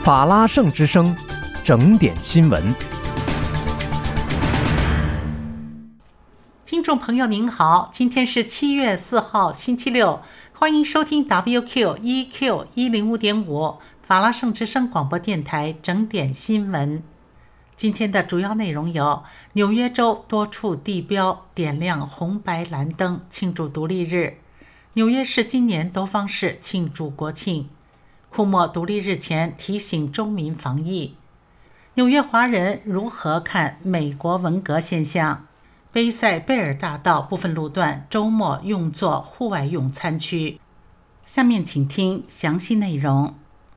法拉盛之声，整点新闻。 听众朋友您好，今天是7月4号星期六，欢迎收听 WQ105.5 法拉盛之声广播电台整点新闻。今天的主要内容有：纽约州多处地标点亮红白蓝灯庆祝独立日；纽约市今年多方式庆祝国庆；库莫独立日前提醒州民防疫；纽约华人如何看美国文革现象；贝塞贝尔大道部分路段周末用作户外用餐区。下面请听详细内容。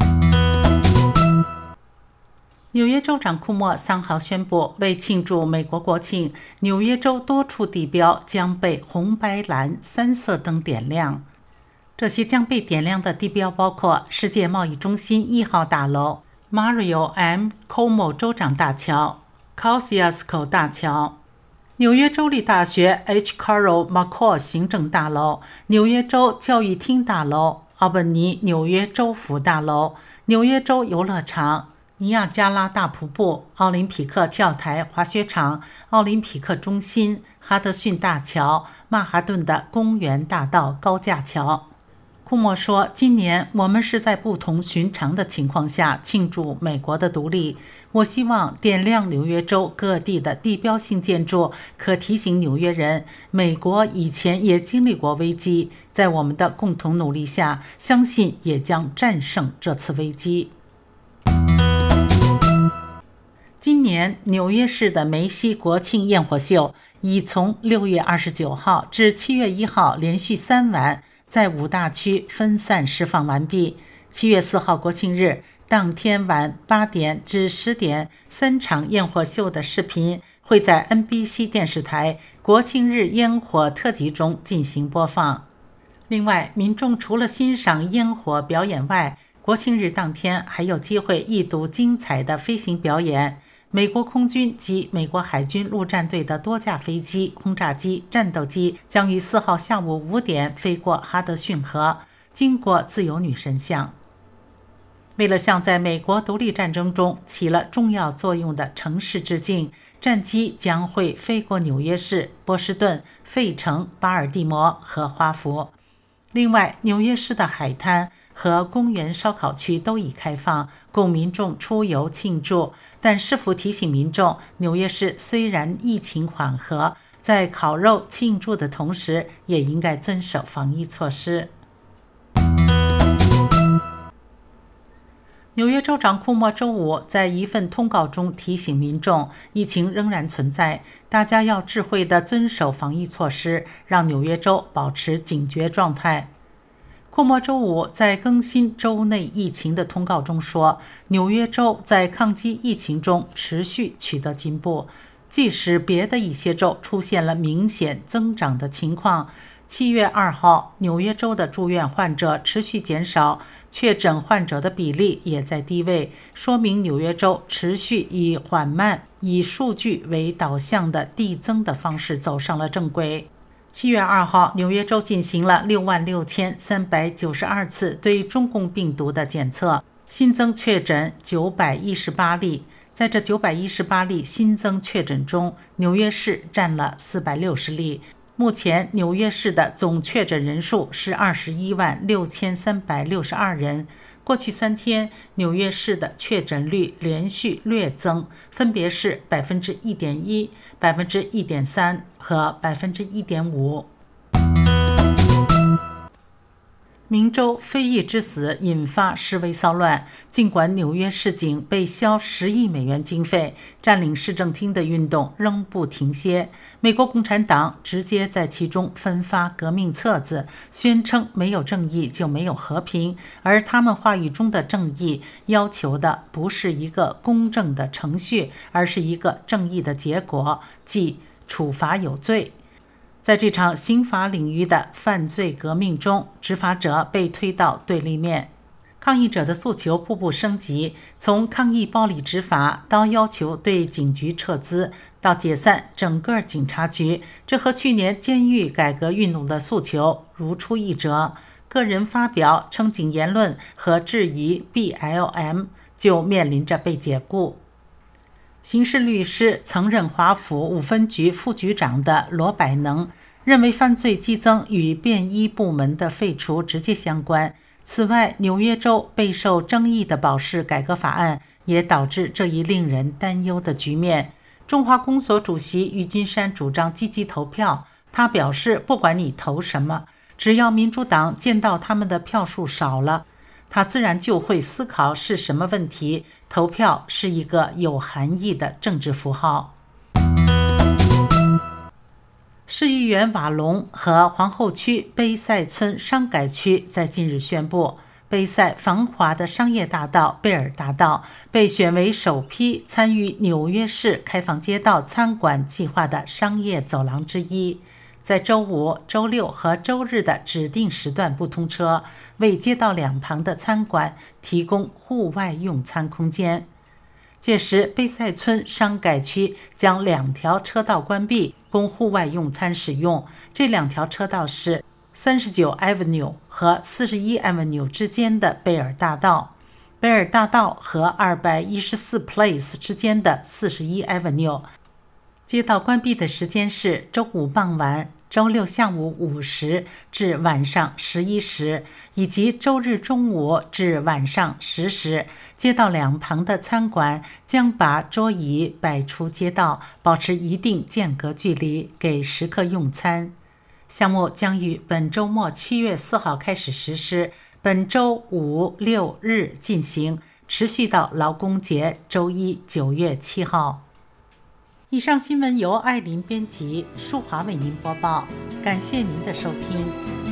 纽约州长库莫3号宣布，为庆祝美国国庆，纽约州多处地标将被红白蓝3色灯点亮。这些将被点亮的地标包括世界贸易中心1号大楼、Mario M. Cuomo 州长大桥、Kosciuszko 大桥、纽约州立大学 H. Carroll McCall 行政大楼、纽约州教育厅大楼、奥本尼纽约州府大楼、纽约州游乐场、尼亚加拉大瀑布、奥林匹克跳台滑雪场、奥林匹克中心、哈德逊大桥、曼哈顿的公园大道高架桥。库莫说，今年我们是在不同寻常的情况下庆祝美国的独立。我希望点亮纽约州各地的地标性建筑，可提醒纽约人，美国以前也经历过危机，在我们的共同努力下，相信也将战胜这次危机。今年纽约市的梅西国庆焰火秀已从6月29号至7月1号连续3晚在5大区分散释放完毕。7月4号国庆日当天晚8点至10点3场焰火秀的视频会在 NBC 电视台国庆日烟火特辑中进行播放。另外，民众除了欣赏烟火表演外，国庆日当天还有机会一睹精彩的飞行表演。美国空军及美国海军陆战队的多架飞机、轰炸机、战斗机将于4号下午5点飞过哈德逊河，经过自由女神像。为了向在美国独立战争中起了重要作用的城市致敬，战机将会飞过纽约市、波士顿、费城、巴尔的摩和华府。另外，纽约市的海滩和公园烧烤区都已开放，供民众出游庆祝。但市府提醒民众，纽约市虽然疫情缓和，在烤肉庆祝的同时，也应该遵守防疫措施。纽约州长库莫周五在一份通告中提醒民众，疫情仍然存在，大家要智慧地遵守防疫措施，让纽约州保持警觉状态。库莫周五在更新州内疫情的通告中说，纽约州在抗击疫情中持续取得进步，即使别的一些州出现了明显增长的情况。7月2号，纽约州的住院患者持续减少，确诊患者的比例也在低位，说明纽约州持续以缓慢、以数据为导向的递增的方式走上了正轨。7月2号，纽约州进行了66392次对中共病毒的检测，新增确诊918例。在这918例新增确诊中，纽约市占了460例。目前，纽约市的总确诊人数是216362人。过去3天，纽约市的确诊率连续略增，分别是1.1%、1.3%和1.5%。明州非裔之死引发示威骚乱，尽管纽约市警被销10亿美元经费，占领市政厅的运动仍不停歇。美国共产党直接在其中分发革命册子，宣称没有正义就没有和平，而他们话语中的正义要求的不是一个公正的程序，而是一个正义的结果，即处罚有罪。在这场刑法领域的犯罪革命中，执法者被推到对立面。抗议者的诉求步步升级，从抗议暴力执法到要求对警局撤资，到解散整个警察局，这和去年监狱改革运动的诉求如出一辙。个人发表称警言论和质疑 BLM 就面临着被解雇。刑事律师、曾任华府5分局副局长的罗百能认为，犯罪激增与便衣部门的废除直接相关。此外，纽约州备受争议的保释改革法案也导致这一令人担忧的局面。中华公所主席郁金山主张积极投票，他表示，不管你投什么，只要民主党见到他们的票数少了，他自然就会思考是什么问题。投票是一个有含义的政治符号。市议员瓦隆和皇后区杯赛村商改区在近日宣布，杯赛繁华的商业大道贝尔大道被选为首批参与纽约市开放街道餐馆计划的商业走廊之一，在周五、周六和周日的指定时段不通车，为街道两旁的餐馆提供户外用餐空间。届时，杯赛村商改区将2条车道关闭，供户外用餐使用。这2条车道是39 Avenue 和41 Avenue 之间的贝尔大道，贝尔大道和214 Place 之间的41 Avenue。街道关闭的时间是周五傍晚、周六下午5时至晚上11时，以及周日中午至晚上10时。街道两旁的餐馆将把桌椅摆出街道，保持一定间隔距离，给食客用餐。项目将于本周末7月4号开始实施，本周5、6日进行，持续到劳工节周一9月7号。以上新闻由艾琳编辑，舒华为您播报，感谢您的收听。